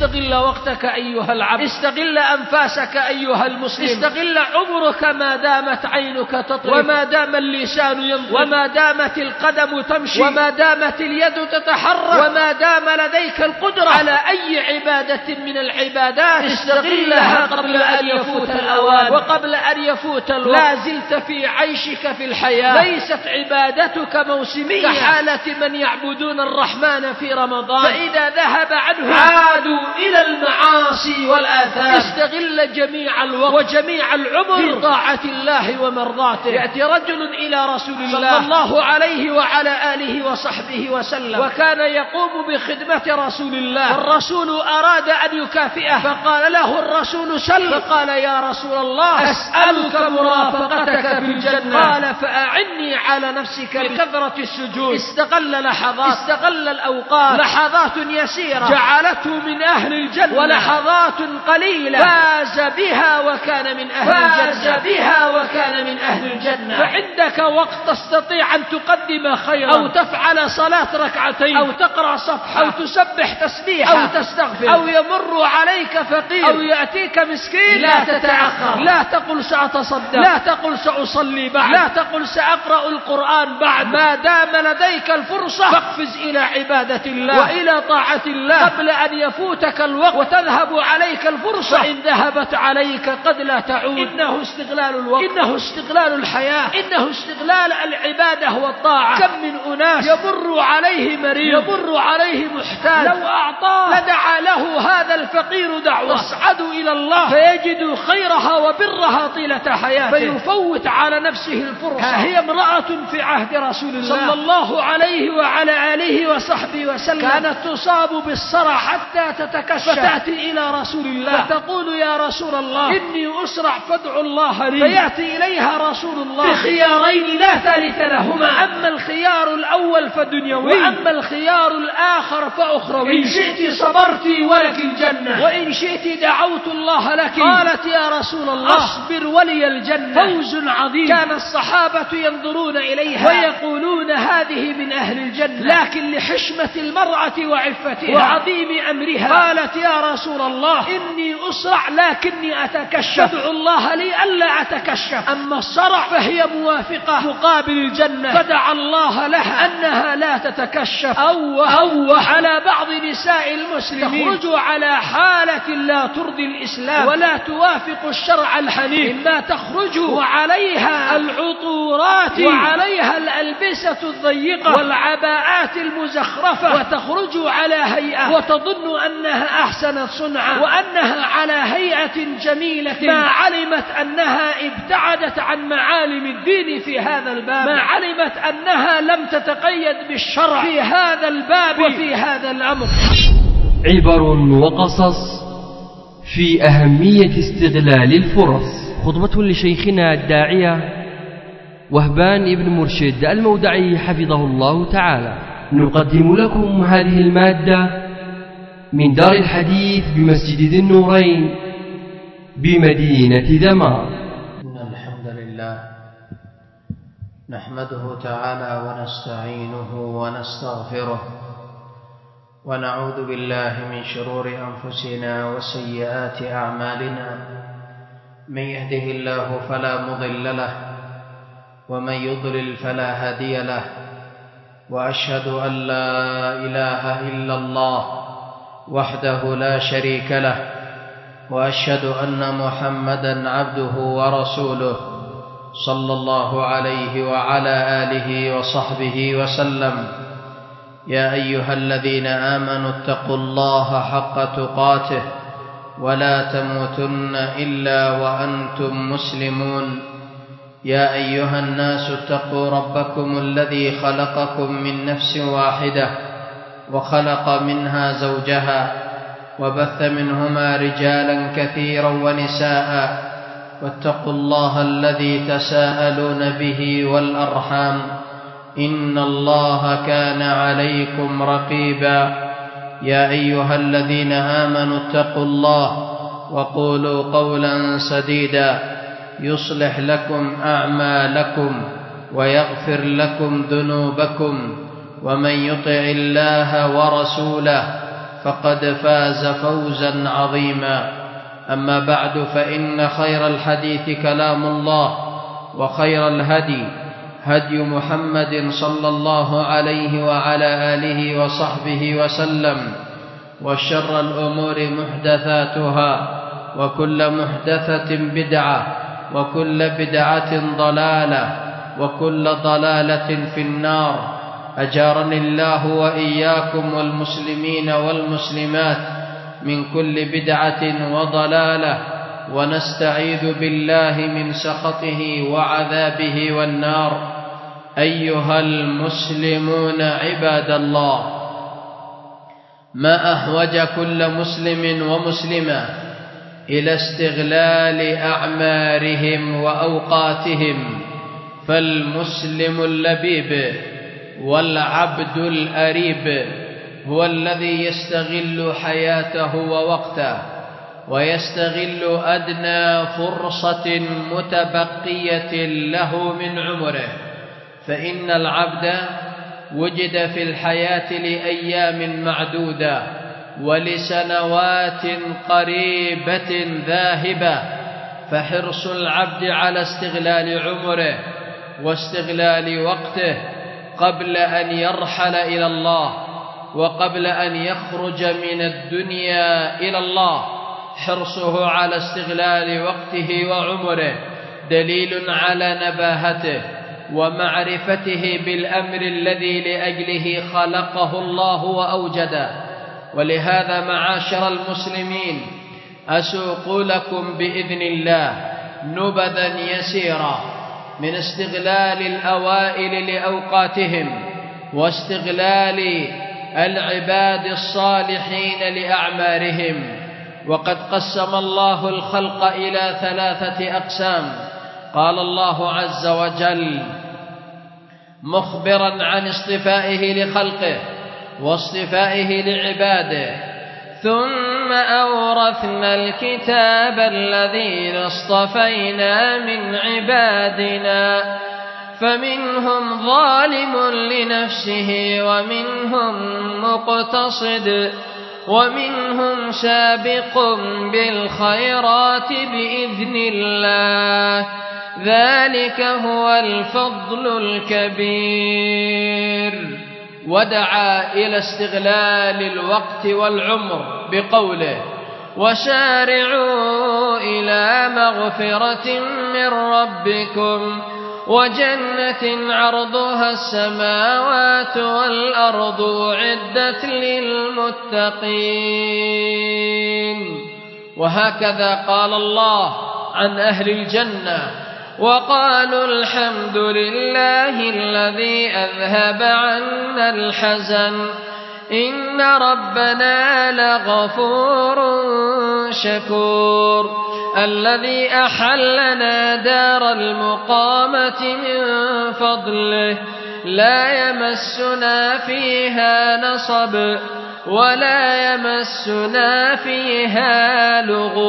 استغل وقتك أيها العبد، استغل أنفاسك أيها المسلم، استغل عمرك ما دامت عينك تطرف، وما دام اللسان ينطق، وما دامت القدم تمشي، وما دامت اليد تتحرك، وما دام لديك القدرة على أي عبادة من العبادات استغلها قبل أن يفوت الأوان وقبل أن يفوت الوقت. لا زلت في عيشك في الحياة، ليست عبادتك موسمية كحالة من يعبدون الرحمن في رمضان فإذا ذهب عنه عادوا إلى المعاصي والآثام. استغل جميع الوقت وجميع العمر في طاعة الله ومرضاته. يأتي رجل إلى رسول الله صلى الله عليه وعلى آله وصحبه وسلم وكان يقوم بخدمة رسول الله، والرسول أراد أن يكافئه فقال له الرسول سل، فقال يا رسول الله أسألك مرافقتك في الجنة، قال فأعني على نفسك بكثرة السجود. استغل لحظات، استغل الأوقات، لحظات يسيرة جعلته من أهل الجنة، ولحظات قليلة فاز بها وكان من أهل الجنة، فاز بها وكان من أهل الجنة. فعندك وقت تستطيع أن تقدم خيرا، أو تفعل صلاة ركعتين، أو تقرأ صفحة، أو تسبح تسبيحة، أو تستغفر، أو يمر عليك فقير، أو يأتيك مسكين. لا تتأخر، لا تقل سأتصدق، لا تقل سأصلي بعد، لا تقل سأقرأ القرآن بعد. ما دام لديك الفرصة فاقفز إلى عبادة الله وإلى طاعة الله قبل أن يفوتك الوقت وتذهب عليك الفرصة. فإن ذهبت عليك قد لا تعود. إنه استغلال الوقت، إنه استغلال الحياة، إنه استغلال العبادة والطاعة. كم من أناس يمر عليه مريض، يمر عليه محتاج، لو أعطاه لدعا له هذا الفقير دعوة تصعد إلى الله فيجد خيرها وبرها طيلة حياته، فيفوت على نفسه الفرصة. هي امرأة في عهد رسول الله صلى الله عليه وعلى آله وصحبه وسلم كانت تصاب بالصرع حتى تتكشف، فتأتي إلى رسول الله فتقول يا رسول الله إني أسرع فادعو الله لي. فيأتي إليها رسول الله بخيارين لا ثالث لهما، أما الخيار الأول فدنيوي، وأما الخيار الآخر فأخروي. إن شئت صبرت ولك الجنة، وإن شئت دعوت الله لك. قالت يا رسول الله أصبر ولي الجنة، فوز عظيم. كان الصحابة ينظرون إليها ويقولون هذه من أهل الجنة، لكن لحشمة المرأة وعفتها وعظيم أمرها قالت يا رسول الله إني أسرع لكني أتكشف، فادعو الله لي ألا أتكشف. أما الصرع فهي موافقة مقابل الجنة، فدعا الله لها أنها لا تتكشف. أو على بعض نساء المسلمين تخرج على حالة لا ترضي الإسلام ولا توافق الشرع الحنيف، إما تخرج وعليها العطورات وعليها الألبسة الضيقة والعباءات المزخرفة، وتخرج على هيئة وتظن أنها أحسنت صنعا وأنها على هيئة جميلة، ما علمت أنها ابتعدت عن معالم الدين في هذا الباب، ما علمت أنها لم تتقيد بالشرع في هذا الباب وفي هذا الأمر. عبر وقصص في أهمية استغلال الفرص. خطبة لشيخنا الداعية وهبان ابن مرشد المودعي حفظه الله تعالى. نقدم لكم هذه المادة من دار الحديث بمسجد ذي النورين بمدينة دمار. إن الحمد لله نحمده تعالى ونستعينه ونستغفره، ونعوذ بالله من شرور أنفسنا وسيئات أعمالنا. من يهده الله فلا مضل له، ومن يضلل فلا هادي له، وأشهد أن لا إله إلا الله وحده لا شريك له، وأشهد أن محمدا عبده ورسوله صلى الله عليه وعلى آله وصحبه وسلم. يا أيها الذين آمنوا اتقوا الله حق تقاته ولا تموتن إلا وأنتم مسلمون. يا أيها الناس اتقوا ربكم الذي خلقكم من نفس واحدة وخلق منها زوجها وبث منهما رجالا كثيرا ونساء، واتقوا الله الذي تساءلون به والأرحام إن الله كان عليكم رقيبا. يا أيها الذين آمنوا اتقوا الله وقولوا قولا سديدا يصلح لكم أعمالكم ويغفر لكم ذنوبكم، ومن يطع الله ورسوله فقد فاز فوزا عظيما. أما بعد، فإن خير الحديث كلام الله، وخير الهدي هدي محمد صلى الله عليه وعلى آله وصحبه وسلم، وشر الأمور محدثاتها، وكل محدثة بدعة، وكل بدعة ضلالة، وكل ضلالة في النار. أجارني الله وإياكم والمسلمين والمسلمات من كل بدعة وضلالة، ونستعيذ بالله من سخطه وعذابه والنار. أيها المسلمون عباد الله، ما أحوج كل مسلم ومسلمة إلى استغلال أعمارهم وأوقاتهم، فالمسلم اللبيب والعبد الأريب هو الذي يستغل حياته ووقته، ويستغل أدنى فرصة متبقية له من عمره. فإن العبد وجد في الحياة لأيام معدودة ولسنوات قريبة ذاهبة، فحرص العبد على استغلال عمره واستغلال وقته قبل أن يرحل إلى الله، وقبل أن يخرج من الدنيا إلى الله. حرصه على استغلال وقته وعمره دليل على نباهته ومعرفته بالأمر الذي لأجله خلقه الله وأوجده. ولهذا معاشر المسلمين، أسوق لكم بإذن الله نبذا يسيرا من استغلال الأوائل لأوقاتهم، واستغلال العباد الصالحين لأعمارهم. وقد قسم الله الخلق إلى 3 أقسام. قال الله عز وجل مخبرا عن اصطفائه لخلقه واصطفائه لعباده: ثم أورثنا الكتاب الذين اصطفينا من عبادنا فمنهم ظالم لنفسه ومنهم مقتصد ومنهم سابق بالخيرات بإذن الله، ذلك هو الفضل الكبير. ودعا إلى استغلال الوقت والعمر بقوله: وسارعوا إلى مغفرة من ربكم وجنة عرضها السماوات والأرض أعدت للمتقين. وهكذا قال الله عن أهل الجنة: وقالوا الحمد لله الذي أذهب عنا الحزن إن ربنا لغفور شكور الذي أحلنا دار المقامة من فضله لا يمسنا فيها نصب ولا يمسنا فيها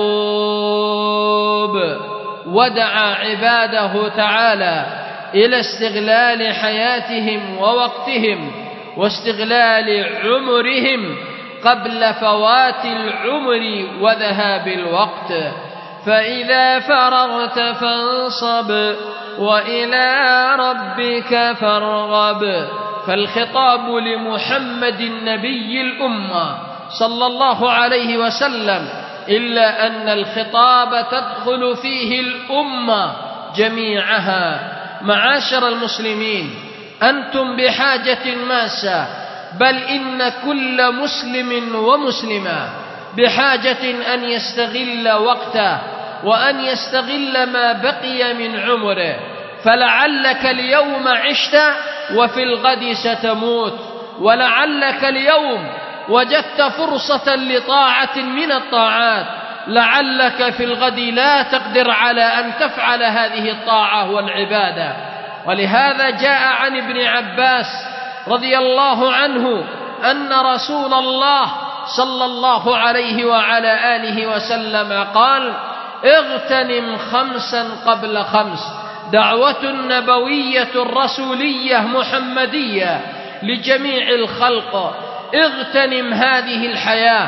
لغوب. ودعا عباده تعالى إلى استغلال حياتهم ووقتهم واستغلال عمرهم قبل فوات العمر وذهاب الوقت. فإذا فرغت فانصب وإلى ربك فارغب. فالخطاب لمحمد النبي الأمة صلى الله عليه وسلم، إلا أن الخطاب تدخل فيه الأمة جميعها. معاشر المسلمين، أنتم بحاجة ماسة، بل إن كل مسلم ومسلمة بحاجة أن يستغل وقته وأن يستغل ما بقي من عمره. فلعلك اليوم عشت وفي الغد ستموت، ولعلك اليوم وجدت فرصة لطاعة من الطاعات، لعلك في الغد لا تقدر على أن تفعل هذه الطاعة والعبادة. ولهذا جاء عن ابن عباس رضي الله عنه أن رسول الله صلى الله عليه وعلى آله وسلم قال: اغتنم 5 قبل 5. دعوة نبوية رسولية محمدية لجميع الخلق. اغتنم هذه الحياة،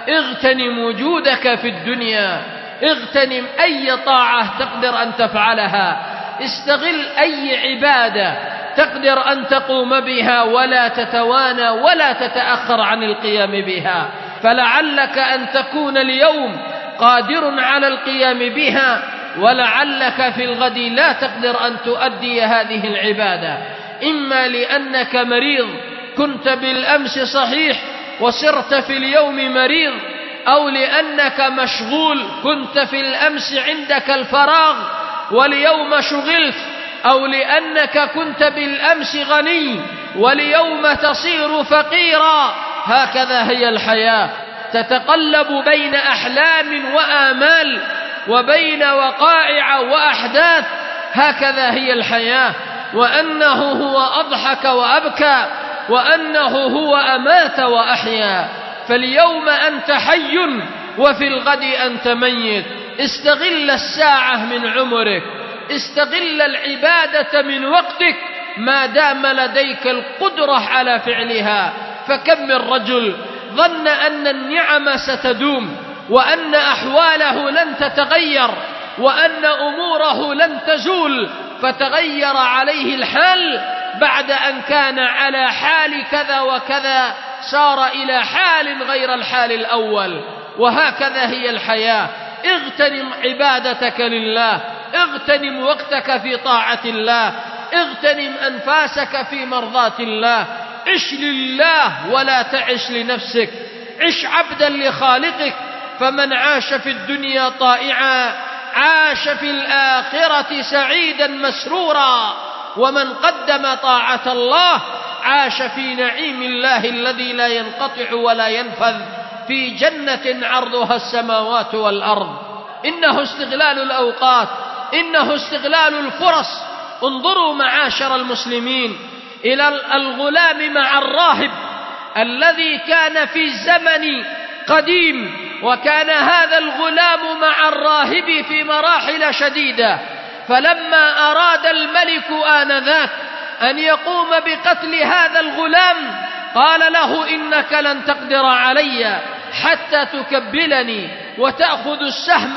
اغتنم وجودك في الدنيا، اغتنم أي طاعة تقدر أن تفعلها، استغل أي عبادة تقدر أن تقوم بها، ولا تتوانى ولا تتأخر عن القيام بها، فلعلك أن تكون اليوم قادر على القيام بها، ولعلك في الغد لا تقدر أن تؤدي هذه العبادة، إما لأنك مريض كنت بالأمس صحيح وصرت في اليوم مريض، أو لأنك مشغول كنت في الأمس عندك الفراغ واليوم شغلت، أو لأنك كنت بالأمس غني واليوم تصير فقيرا. هكذا هي الحياة، تتقلب بين أحلام وآمال وبين وقائع وأحداث، هكذا هي الحياة، وأنه هو أضحك وأبكى، وأنه هو أمات وأحيا. فاليوم أنت حي وفي الغد أنت ميت. استغل الساعة من عمرك، استغل العبادة من وقتك ما دام لديك القدرة على فعلها. فكم من رجل ظن أن النعم ستدوم، وأن أحواله لن تتغير، وأن أموره لن تزول، فتغير عليه الحال بعد أن كان على حال كذا وكذا، صار إلى حال غير الحال الأول. وهكذا هي الحياة. اغتنم عبادتك لله، اغتنم وقتك في طاعة الله، اغتنم أنفاسك في مرضاة الله. عش لله ولا تعش لنفسك، عش عبدا لخالقك. فمن عاش في الدنيا طائعا عاش في الآخرة سعيدا مسرورا، ومن قدم طاعة الله عاش في نعيم الله الذي لا ينقطع ولا ينفذ، في جنة عرضها السماوات والأرض. إنه استغلال الأوقات، إنه استغلال الفرص. انظروا معاشر المسلمين إلى الغلام مع الراهب الذي كان في زمن قديم، وكان هذا الغلام مع الراهب في مراحل شديدة. فلما أراد الملك آنذاك أن يقوم بقتل هذا الغلام قال له: إنك لن تقدر علي حتى تكبلني وتأخذ السهم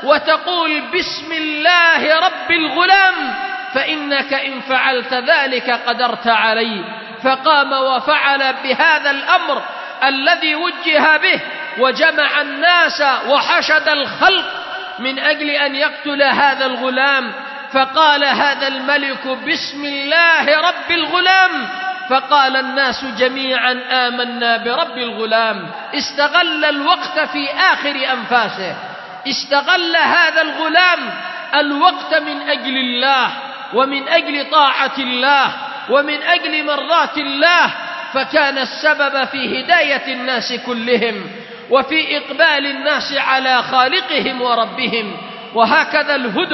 وتقول بسم الله رب الغلام، فإنك إن فعلت ذلك قدرت علي. فقام وفعل بهذا الأمر الذي وجه به، وجمع الناس وحشد الخلق من أجل أن يقتل هذا الغلام. فقال هذا الملك بسم الله رب الغلام، فقال الناس جميعا آمنا برب الغلام. استغل الوقت في آخر أنفاسه، استغل هذا الغلام الوقت من أجل الله، ومن أجل طاعة الله، ومن أجل مرضاة الله، فكان السبب في هداية الناس كلهم، وفي إقبال الناس على خالقهم وربهم. وهكذا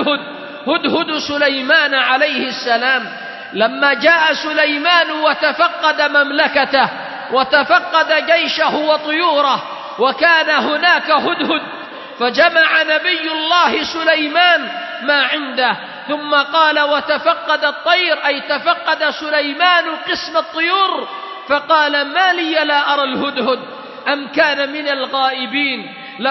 هدهد سليمان عليه السلام، لما جاء سليمان وتفقد مملكته وتفقد جيشه وطيوره، وكان هناك هدهد، فجمع نبي الله سليمان ما عنده، ثم قال: وتفقد الطير، أي تفقد سليمان قسم الطيور، فقال: ما لي لا أرى الهدهد أم كان من الغائبين،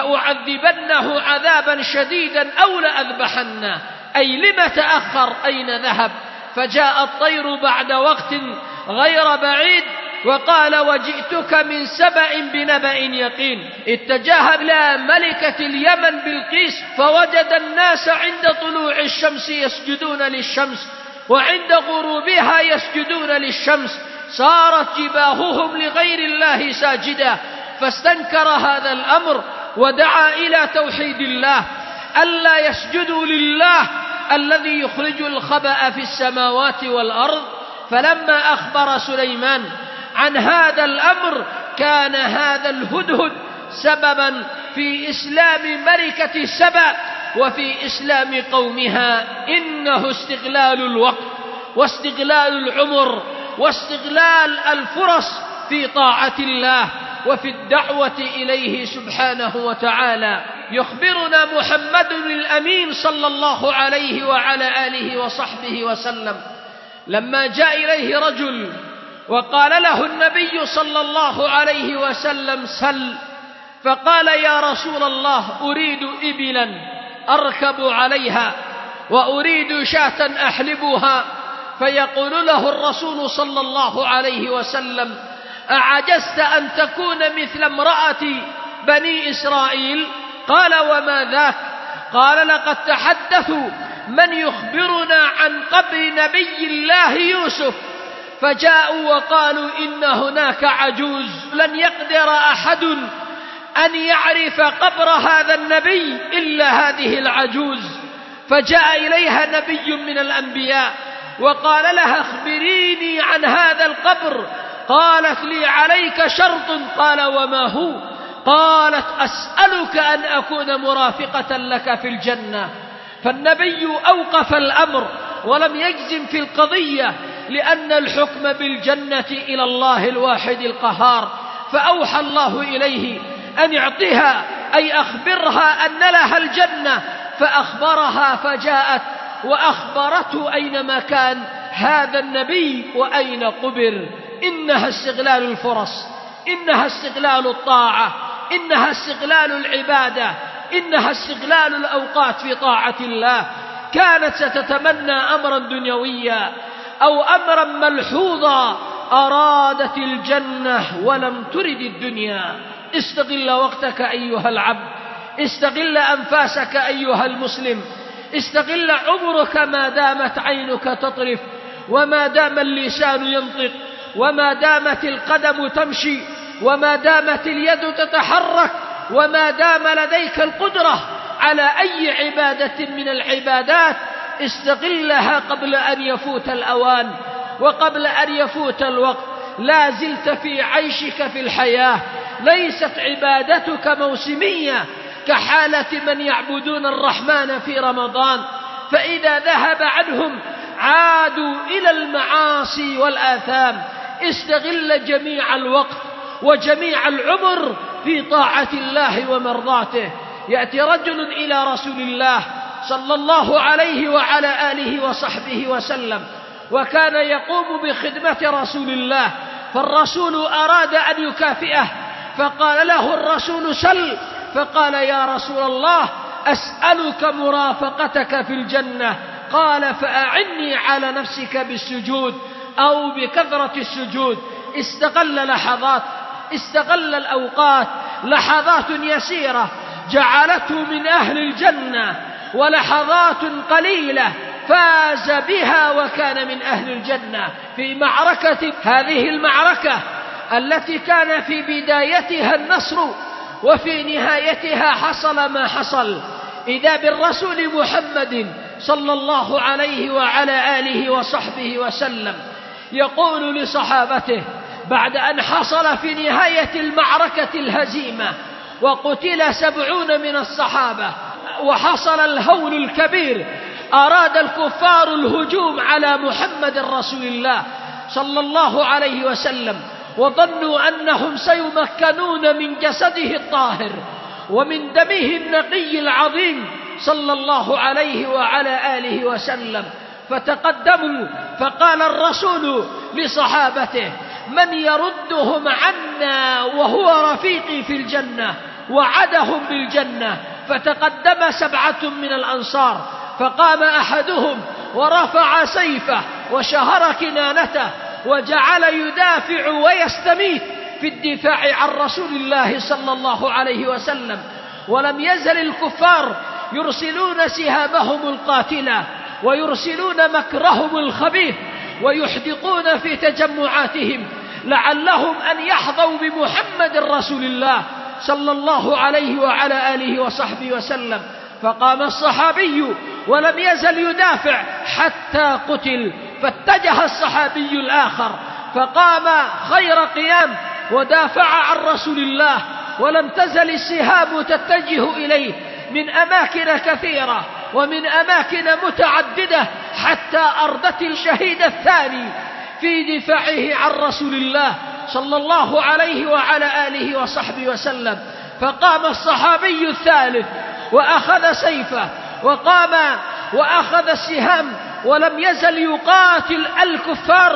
لأعذبنه عذابا شديدا أو لأذبحنه، أي لم تأخر، أين ذهب؟ فجاء الطير بعد وقت غير بعيد وقال: وجئتك من سبأ بنبأ يقين. اتجه إلى ملكة اليمن بلقيس، فوجد الناس عند طلوع الشمس يسجدون للشمس، وعند غروبها يسجدون للشمس، صارت جباههم لغير الله ساجدة. فاستنكر هذا الأمر ودعا إلى توحيد الله، ألا يسجدوا لله الذي يخرج الخبأ في السماوات والأرض. فلما أخبر سليمان عن هذا الأمر كان هذا الهدهد سببا في إسلام ملكة سبأ وفي إسلام قومها. إنه استغلال الوقت واستغلال العمر واستغلال الفرص في طاعة الله وفي الدعوة إليه سبحانه وتعالى. يخبرنا محمد الأمين صلى الله عليه وعلى آله وصحبه وسلم لما جاء إليه رجل وقال له النبي صلى الله عليه وسلم: سل. فقال: يا رسول الله، أريد إبلا أركب عليها وأريد شاة أحلبها. فيقول له الرسول صلى الله عليه وسلم: أعجزت أن تكون مثل امرأة بني إسرائيل؟ قال: وما ذاك؟ قال: لقد تحدثوا من يخبرنا عن قبر نبي الله يوسف، فجاءوا وقالوا إن هناك عجوز لن يقدر أحد أن يعرف قبر هذا النبي إلا هذه العجوز. فجاء إليها نبي من الأنبياء وقال لها: أخبريني عن هذا القبر. قالت: لي عليك شرط. قال: وما هو؟ قالت: أسألك أن أكون مرافقة لك في الجنة. فالنبي أوقف الأمر ولم يجزم في القضية، لأن الحكم بالجنة إلى الله الواحد القهار. فأوحى الله إليه أن يعطيها، أي أخبرها أن لها الجنة. فأخبرها، فجاءت وأخبرته أينما كان هذا النبي وأين قبر. إنها استغلال الفرص، إنها استغلال الطاعة، إنها استغلال العبادة، إنها استغلال الأوقات في طاعة الله. كانت ستتمنى أمرا دنيويا أو أمرا ملحوظا، أرادت الجنة ولم ترد الدنيا. استغل وقتك أيها العبد، استغل أنفاسك أيها المسلم، استغل عمرك ما دامت عينك تطرف، وما دام اللسان ينطق، وما دامت القدم تمشي، وما دامت اليد تتحرك، وما دام لديك القدرة على أي عبادة من العبادات. استغلها قبل أن يفوت الأوان وقبل أن يفوت الوقت. لا زلت في عيشك في الحياة، ليست عبادتك موسمية كحالة من يعبدون الرحمن في رمضان، فإذا ذهب عنهم عادوا إلى المعاصي والآثام. استغل جميع الوقت وجميع العمر في طاعة الله ومرضاته. يأتي رجل إلى رسول الله صلى الله عليه وعلى آله وصحبه وسلم، وكان يقوم بخدمة رسول الله، فالرسول أراد أن يكافئه، فقال له الرسول: سل. فقال: يا رسول الله، أسألك مرافقتك في الجنة. قال: فأعني على نفسك بالسجود أو بكثرة السجود. استغل لحظات، استغل الأوقات، لحظات يسيرة جعلته من أهل الجنة، ولحظات قليلة فاز بها وكان من أهل الجنة في معركة. هذه المعركة التي كان في بدايتها النصر وفي نهايتها حصل ما حصل، إذا بالرسول محمد صلى الله عليه وعلى آله وصحبه وسلم يقول لصحابته بعد أن حصل في نهاية المعركة الهزيمة وقتل 70 من الصحابة وحصل الهول الكبير، أراد الكفار الهجوم على محمد رسول الله صلى الله عليه وسلم، وظنوا أنهم سيمكنون من جسده الطاهر ومن دمه النقي العظيم صلى الله عليه وعلى آله وسلم. فتقدموا، فقال الرسول لصحابته: من يردهم عنا وهو رفيقي في الجنة؟ وعدهم بالجنة. فتقدم 7 من الأنصار، فقام أحدهم ورفع سيفه وشهر كنانته وجعل يدافع ويستميت في الدفاع عن رسول الله صلى الله عليه وسلم. ولم يزل الكفار يرسلون سهامهم القاتلة ويرسلون مكرهم الخبيث ويحدقون في تجمعاتهم لعلهم أن يحظوا بمحمد رسول الله صلى الله عليه وعلى آله وصحبه وسلم. فقام الصحابي ولم يزل يدافع حتى قتل، فاتجه الصحابي الآخر فقام خير قيام ودافع عن رسول الله، ولم تزل السهام تتجه إليه من أماكن كثيرة ومن أماكن متعددة حتى أردت الشهيد الثاني في دفاعه عن رسول الله صلى الله عليه وعلى آله وصحبه وسلم. فقام الصحابي الثالث وأخذ سيفه وقام وأخذ السهام، ولم يزل يقاتل الكفار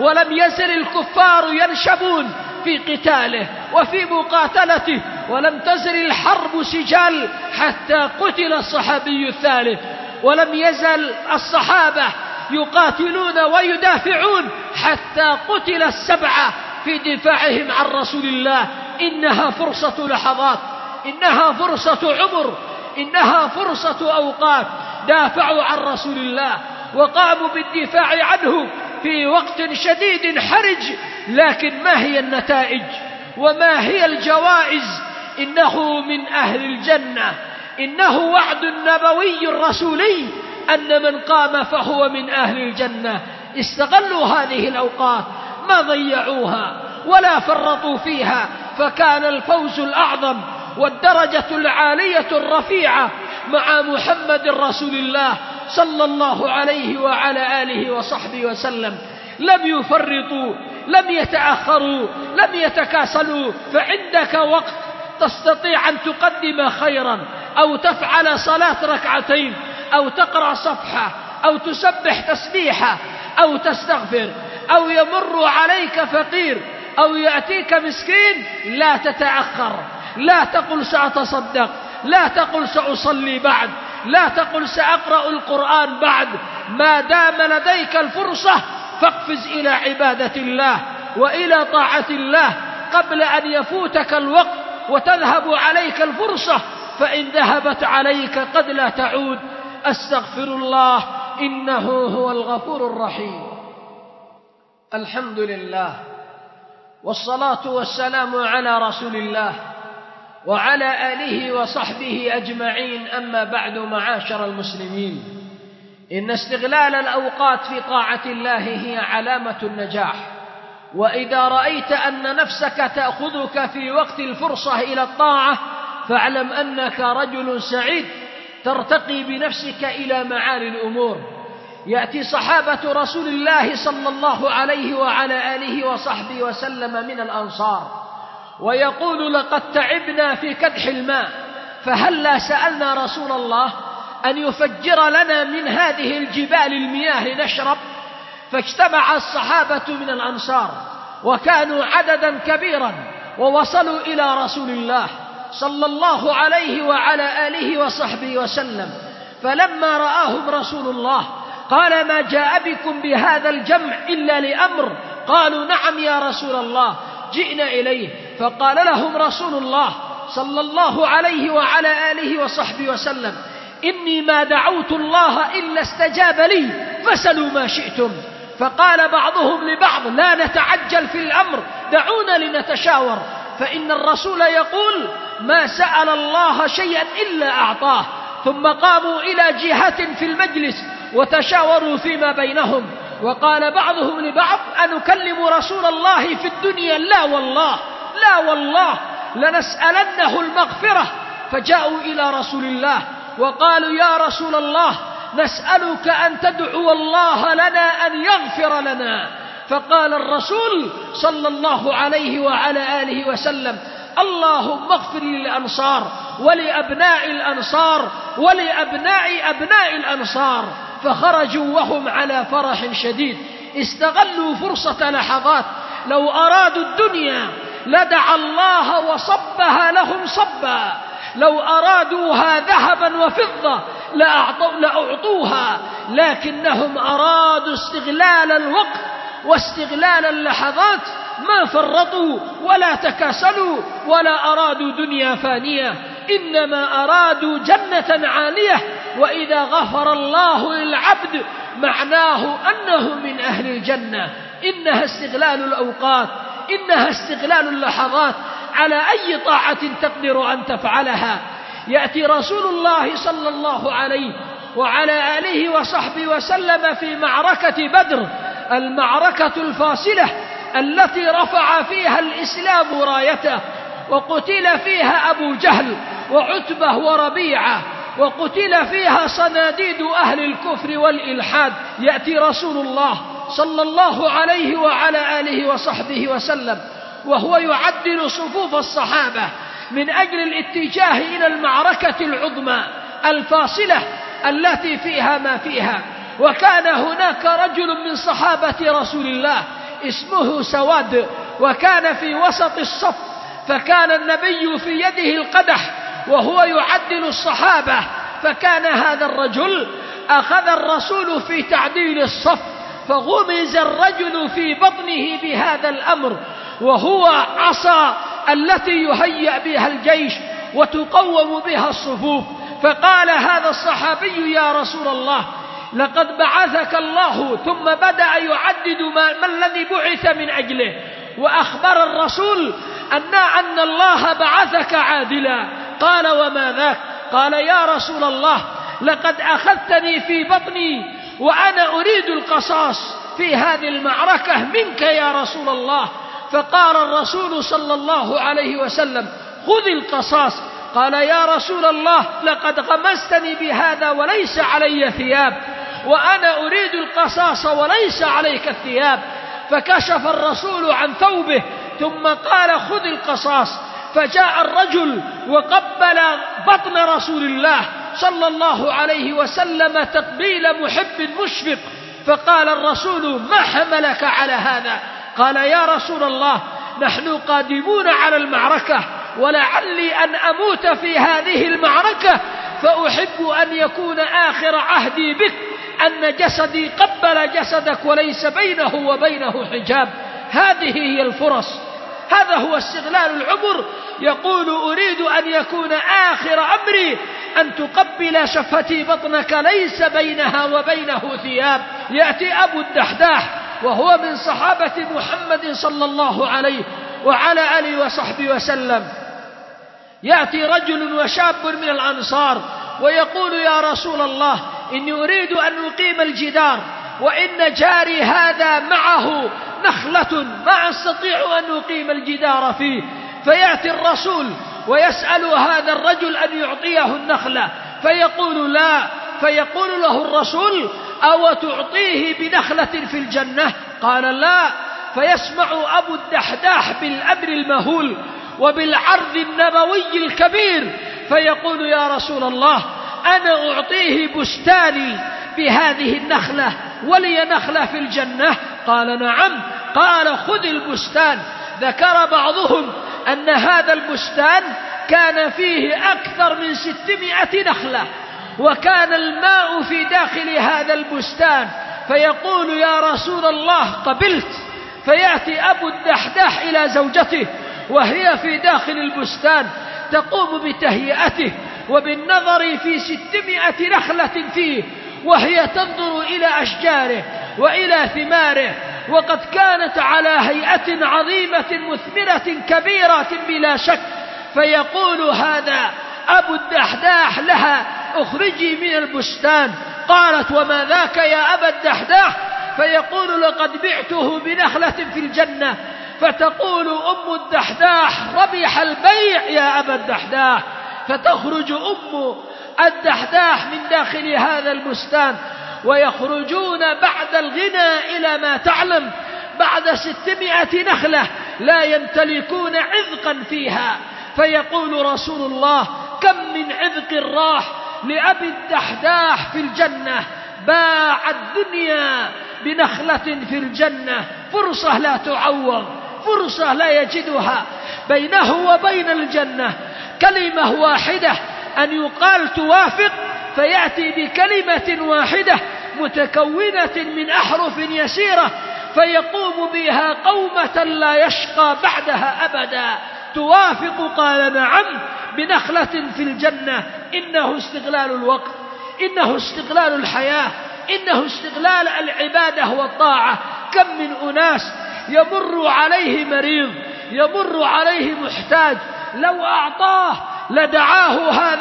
ولم يزل الكفار ينشبون في قتاله وفي مقاتلته، ولم تزل الحرب سجال حتى قتل الصحابي الثالث، ولم يزل الصحابة يقاتلون ويدافعون حتى قتل السبعة في دفاعهم عن رسول الله. إنها فرصة لحظات، إنها فرصة عمر، إنها فرصة أوقات. دافعوا عن رسول الله وقاموا بالدفاع عنه في وقت شديد حرج، لكن ما هي النتائج وما هي الجوائز؟ إنه من أهل الجنة، إنه وعد نبوي رسولي أن من قام فهو من أهل الجنة. استغلوا هذه الأوقات، ما ضيعوها ولا فرطوا فيها، فكان الفوز الأعظم والدرجة العالية الرفيعة مع محمد رسول الله صلى الله عليه وعلى آله وصحبه وسلم. لم يفرطوا، لم يتأخروا، لم يتكاسلوا. فعندك وقت تستطيع أن تقدم خيرا، أو تفعل صلاة ركعتين، أو تقرأ صفحة، أو تسبح تسبيحة، أو تستغفر، أو يمر عليك فقير، أو يأتيك مسكين. لا تتأخر، لا تقل سأتصدق، لا تقل سأصلي بعد، لا تقل سأقرأ القرآن بعد. ما دام لديك الفرصة فاقفز إلى عبادة الله وإلى طاعة الله قبل أن يفوتك الوقت وتذهب عليك الفرصة، فإن ذهبت عليك قد لا تعود. أستغفر الله إنه هو الغفور الرحيم. الحمد لله والصلاة والسلام على رسول الله وعلى آله وصحبه أجمعين. أما بعد، معاشر المسلمين، إن استغلال الأوقات في طاعة الله هي علامة النجاح. وإذا رأيت أن نفسك تأخذك في وقت الفرصة إلى الطاعة فاعلم أنك رجل سعيد ترتقي بنفسك إلى معالي الأمور. يأتي صحابة رسول الله صلى الله عليه وعلى آله وصحبه وسلم من الأنصار ويقول: لقد تعبنا في كدح الماء، فهلا سألنا رسول الله أن يفجر لنا من هذه الجبال المياه نشرب. فاجتمع الصحابة من الأنصار وكانوا عددا كبيرا ووصلوا إلى رسول الله صلى الله عليه وعلى آله وصحبه وسلم. فلما رآهم رسول الله قال: ما جاء بكم بهذا الجمع إلا لأمر؟ قالوا: نعم يا رسول الله، جئنا إليه. فقال لهم رسول الله صلى الله عليه وعلى آله وصحبه وسلم: إني ما دعوت الله إلا استجاب لي، فسلوا ما شئتم. فقال بعضهم لبعض: لا نتعجل في الأمر، دعونا لنتشاور، فإن الرسول يقول: ما سأل الله شيئا إلا أعطاه. ثم قاموا إلى جهة في المجلس وتشاوروا فيما بينهم. وقال بعضهم لبعض: أنكلم رسول الله في الدنيا؟ لا والله، لا والله، لنسألنه المغفرة. فجاءوا إلى رسول الله وقالوا: يا رسول الله، نسألك أن تدعو الله لنا أن يغفر لنا. فقال الرسول صلى الله عليه وعلى آله وسلم: اللهم اغفر للأنصار ولأبناء الأنصار ولأبناء أبناء الأنصار. فخرجوا وهم على فرح شديد، استغلوا فرصة لحظات. لو أرادوا الدنيا لدعا الله وصبها لهم صبا، لو أرادوها ذهبا وفضة لأعطوها، لكنهم أرادوا استغلال الوقت واستغلال اللحظات، ما فرطوا ولا تكاسلوا ولا أرادوا دنيا فانية، إنما أرادوا جنة عالية. وإذا غفر الله للعبد معناه أنه من أهل الجنة. إنها استغلال الأوقات، إنها استغلال اللحظات على أي طاعة تقدر أن تفعلها. يأتي رسول الله صلى الله عليه وعلى آله وصحبه وسلم في معركة بدر، المعركة الفاصلة التي رفع فيها الإسلام رايته، وقتل فيها أبو جهل وعتبة وربيعة، وقتل فيها صناديد أهل الكفر والإلحاد. يأتي رسول الله صلى الله عليه وعلى آله وصحبه وسلم وهو يعدل صفوف الصحابة من أجل الاتجاه إلى المعركة العظمى الفاصلة التي فيها ما فيها. وكان هناك رجل من صحابة رسول الله اسمه سواد، وكان في وسط الصف، فكان النبي في يده القدح وهو يعدل الصحابة، فكان هذا الرجل أخذ الرسول في تعديل الصف، فغمز الرجل في بطنه بهذا الأمر، وهو عصا التي يهيأ بها الجيش وتقوم بها الصفوف. فقال هذا الصحابي: يا رسول الله، لقد بعثك الله. ثم بدأ يعدد ما الذي بعث من أجله، وأخبر الرسول أن الله بعثك عادلا. قال: وما ذاك؟ قال: يا رسول الله، لقد أخذتني في بطني وأنا أريد القصاص في هذه المعركة منك يا رسول الله. فقال الرسول صلى الله عليه وسلم: خذ القصاص. قال: يا رسول الله، لقد غمستني بهذا وليس علي ثياب، وأنا أريد القصاص وليس عليك الثياب. فكشف الرسول عن ثوبه ثم قال: خذ القصاص. فجاء الرجل وقبل بطن رسول الله صلى الله عليه وسلم تقبيل محب مشفق. فقال الرسول: ما حملك على هذا؟ قال: يا رسول الله، نحن قادمون على المعركة، ولعلي أن أموت في هذه المعركة، فأحب أن يكون آخر عهدي بك أن جسدي قبل جسدك وليس بينه وبينه حجاب. هذه هي الفرص، هذا هو استغلال العمر. يقول: أريد أن يكون آخر أمري أن تقبل شفتي بطنك ليس بينها وبينه ثياب. يأتي أبو الدحداح وهو من صحابة محمد صلى الله عليه وعلى آله وصحبه وسلم. يأتي رجل وشاب من الأنصار ويقول: يا رسول الله، إني أريد أن أقيم الجدار، وإن جاري هذا معه نخلة ما أستطيع أن أقيم الجدار فيه. فيأتي الرسول ويسأل هذا الرجل أن يعطيه النخلة، فيقول: لا. فيقول له الرسول: أو تعطيه بنخلة في الجنة؟ قال: لا. فيسمع أبو الدحداح بالأمر المهول وبالعرض النبوي الكبير، فيقول: يا رسول الله، أنا أعطيه بستاني بهذه النخلة ولي نخلة في الجنة؟ قال: نعم. قال: خذ البستان. ذكر بعضهم أن هذا البستان كان فيه أكثر من 600 نخلة، وكان الماء في داخل هذا البستان. فيقول: يا رسول الله، قبلت. فيأتي أبو الدحداح إلى زوجته وهي في داخل البستان، تقوم بتهيئته وبالنظر في 600 نخلة فيه، وهي تنظر إلى أشجاره وإلى ثماره، وقد كانت على هيئة عظيمة مثمرة كبيرة بلا شك. فيقول هذا أبو الدحداح لها: اخرجي من البستان. قالت: وما ذاك يا أبا الدحداح؟ فيقول: لقد بعته بنخلة في الجنة. فتقول أم الدحداح: ربح البيع يا أبا الدحداح. فتخرج أم الدحداح من داخل هذا البستان، ويخرجون بعد الغنى إلى ما تعلم بعد 600 نخلة لا يمتلكون عذقا فيها. فيقول رسول الله: كم من عذق راح لأبي الدحداح في الجنة، باع الدنيا بنخلة في الجنة. فرصة لا تعوض، فرصة لا يجدها. بينه وبين الجنة كلمة واحدة أن يقال توافق، فيأتي بكلمة واحدة متكونة من أحرف يسيرة، فيقوم بها قومة لا يشقى بعدها أبدا. توافق؟ قال: نعم، بنخلة في الجنة. إنه استغلال الوقت، إنه استغلال الحياة، إنه استغلال العبادة والطاعة. كم من أناس يمر عليه مريض، يمر عليه محتاج، لو أعطاه لدعا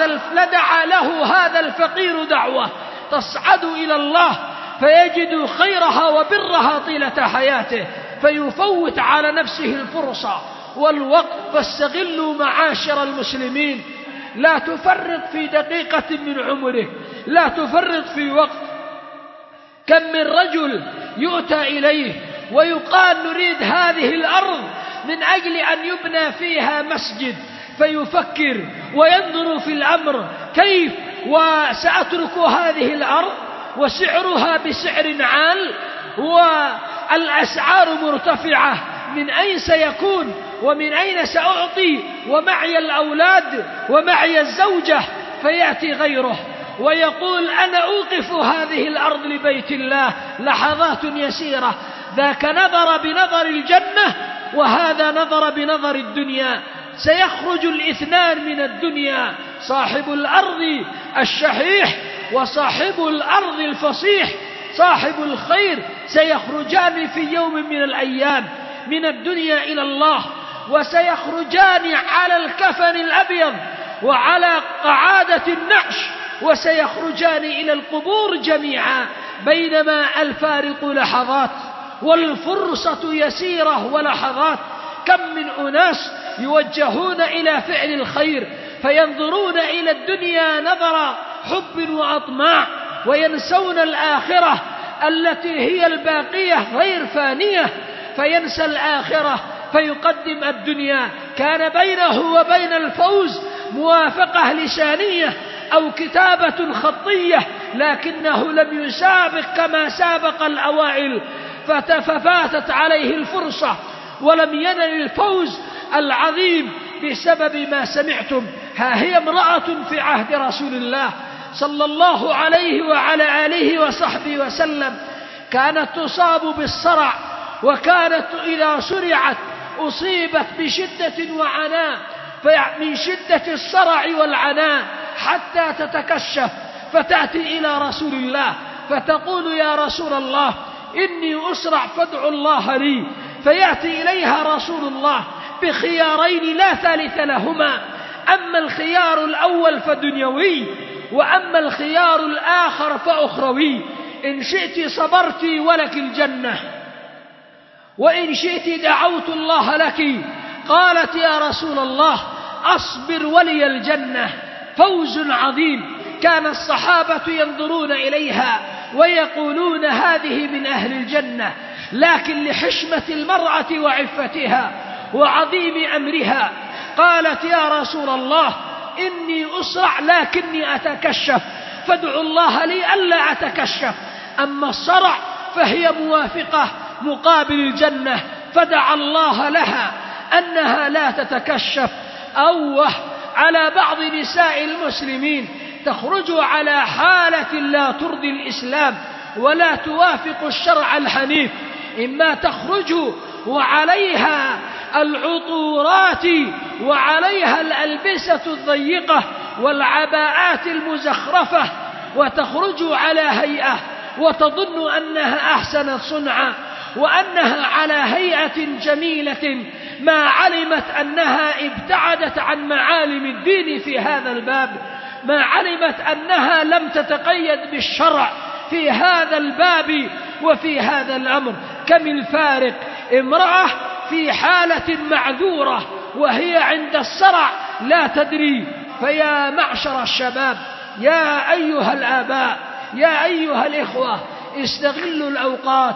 له هذا الفقير دعوة تصعد إلى الله، فيجد خيرها وبرها طيلة حياته، فيفوت على نفسه الفرصة والوقت. فاستغلوا معاشر المسلمين، لا تفرط في دقيقة من عمره، لا تفرط في وقت. كم من رجل يؤتى إليه ويقال: نريد هذه الأرض من أجل أن يبنى فيها مسجد، فيفكر وينظر في الأمر: كيف وسأترك هذه الأرض وسعرها بسعر عال، الأسعار مرتفعة، من أين سيكون ومن أين سأعطي ومعي الأولاد ومعي الزوجة؟ فيأتي غيره ويقول أنا أوقف هذه الأرض لبيت الله لحظات يسيرة. ذاك نظر بنظر الجنة وهذا نظر بنظر الدنيا. سيخرج الاثنان من الدنيا، صاحب الأرض الشحيح وصاحب الأرض الفصيح، صاحب الخير، سيخرجان في يوم من الأيام من الدنيا إلى الله، وسيخرجان على الكفن الأبيض وعلى قعادة النعش، وسيخرجان إلى القبور جميعا، بينما الفارق لحظات والفرصة يسيرة ولحظات. كم من أناس يوجهون إلى فعل الخير فينظرون إلى الدنيا نظر حب وأطماع، وينسون الآخرة التي هي الباقية غير فانية، فينسى الآخرة فيقدم الدنيا. كان بينه وبين الفوز موافقة لسانية أو كتابة خطية، لكنه لم يسابق كما سابق الأوائل، ففاتت عليه الفرصة ولم ينل الفوز العظيم بسبب ما سمعتم. ها هي امرأة في عهد رسول الله صلى الله عليه وعلى آله وصحبه وسلم كانت تصاب بالصرع، وكانت إذا سرعت أصيبت بشدة وعناء، من شدة الصرع والعناء حتى تتكشف، فتأتي إلى رسول الله فتقول يا رسول الله إني أسرع فادع الله لي. فيأتي إليها رسول الله بخيارين لا ثالث لهما، أما الخيار الأول فدنيوي، وأما الخيار الآخر فأخروي. إن شئت صبرت ولك الجنة، وإن شئت دعوت الله لك. قالت يا رسول الله أصبر ولي الجنة. فوز عظيم. كان الصحابة ينظرون إليها ويقولون هذه من أهل الجنة، لكن لحشمة المرأة وعفتها وعظيم أمرها قالت يا رسول الله إني أسرع لكني أتكشف، فادعوا الله لي ألا أتكشف. أما الصرع فهي موافقة مقابل الجنة، فدعا الله لها أنها لا تتكشف. أوه على بعض نساء المسلمين تخرج على حالة لا ترضي الإسلام ولا توافق الشرع الحنيف، إما تخرج وعليها العطورات وعليها الألبسة الضيقة والعباءات المزخرفة، وتخرج على هيئة وتظن أنها أحسنت صنعا وأنها على هيئة جميلة، ما علمت أنها ابتعدت عن معالم الدين في هذا الباب، ما علمت أنها لم تتقيد بالشرع في هذا الباب وفي هذا الأمر. كم الفارق، امرأة في حالة معذورة وهي عند الصرع لا تدري. فيا معشر الشباب، يا أيها الآباء، يا أيها الإخوة، استغلوا الأوقات،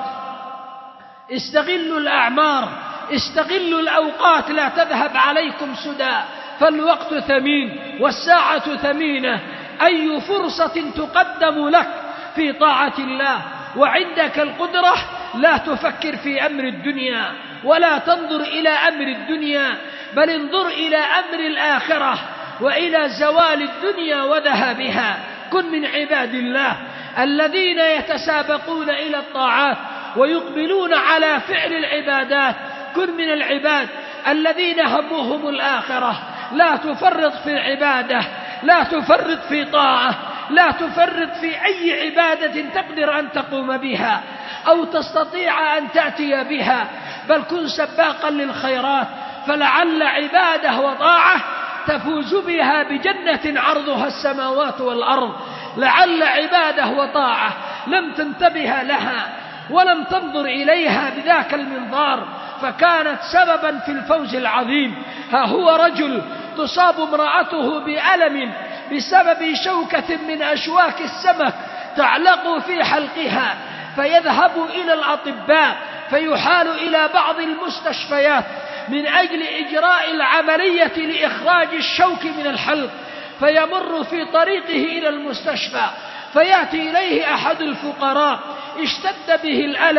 استغلوا الأعمار، استغلوا الأوقات، لا تذهب عليكم سدى، فالوقت ثمين والساعة ثمينة. أي فرصة تقدم لك في طاعة الله وعندك القدرة لا تفكر في أمر الدنيا ولا تنظر إلى أمر الدنيا، بل انظر إلى أمر الآخرة وإلى زوال الدنيا وذهابها. كن من عباد الله الذين يتسابقون إلى الطاعات ويقبلون على فعل العبادات. كن من العباد الذين همهم الآخرة. لا تفرط في العبادة، لا تفرط في طاعة، لا تفرط في أي عبادة تقدر أن تقوم بها أو تستطيع أن تأتي بها، بل كن سباقا للخيرات، فلعل عبادة وطاعة تفوز بها بجنة عرضها السماوات والأرض. لعل عبادة وطاعة لم تنتبه لها ولم تنظر إليها بذاك المنظار فكانت سببا في الفوز العظيم. ها هو رجل تصاب امرأته بألم بسبب شوكة من أشواك السمك تعلق في حلقها، فيذهب إلى الأطباء فيحال إلى بعض المستشفيات من أجل إجراء العملية لإخراج الشوك من الحلق، فيمر في طريقه إلى المستشفى فيأتي إليه أحد الفقراء اشتد به الألم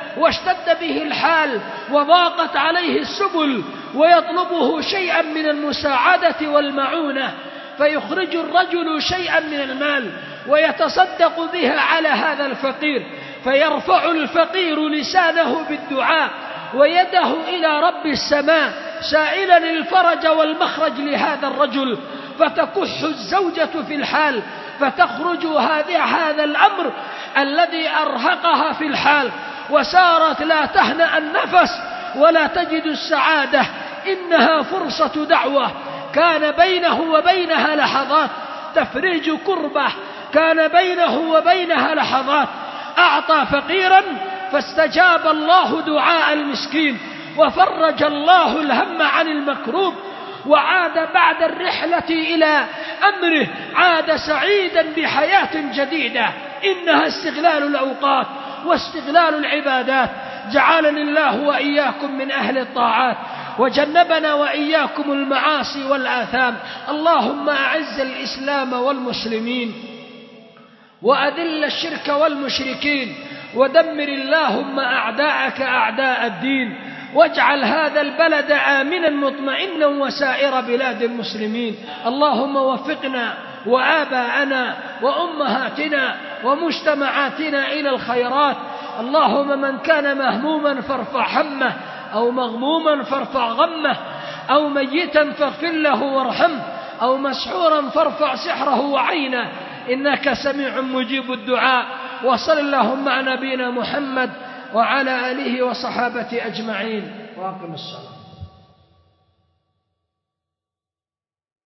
واشتد به الحال وضاقت عليه السبل ويطلبه شيئا من المساعدة والمعونة، فيخرج الرجل شيئا من المال ويتصدق بها على هذا الفقير، فيرفع الفقير لسانه بالدعاء ويده إلى رب السماء سائلا الفرج والمخرج لهذا الرجل، فتكح الزوجة في الحال، فتخرج هذا الأمر الذي أرهقها في الحال، وسارت لا تهنأ النفس ولا تجد السعادة. إنها فرصة دعوة كان بينه وبينها لحظات، تفريج كربة كان بينه وبينها لحظات. أعطى فقيرا فاستجاب الله دعاء المسكين، وفرج الله الهم عن المكروب، وعاد بعد الرحلة إلى أمره، عاد سعيدا بحياة جديدة. إنها استغلال الأوقات واستغلال العبادات. جعلني الله وإياكم من أهل الطاعات، وجنبنا وإياكم المعاصي والآثام. اللهم أعز الإسلام والمسلمين، وأذل الشرك والمشركين، ودمر اللهم أعداءك أعداء الدين، واجعل هذا البلد آمنا مطمئنا وسائر بلاد المسلمين. اللهم وفقنا وآباءنا وأمهاتنا ومجتمعاتنا إلى الخيرات. اللهم من كان مهموما فارفع همه، أو مغموما فارفع غمه، أو ميتا فاغفر له وارحمه، أو مسحورا فارفع سحره وعينه، إنك سميع مجيب الدعاء. وصل اللهم على نبينا محمد وعلى آله وصحابته أجمعين، وأقم الصلاة.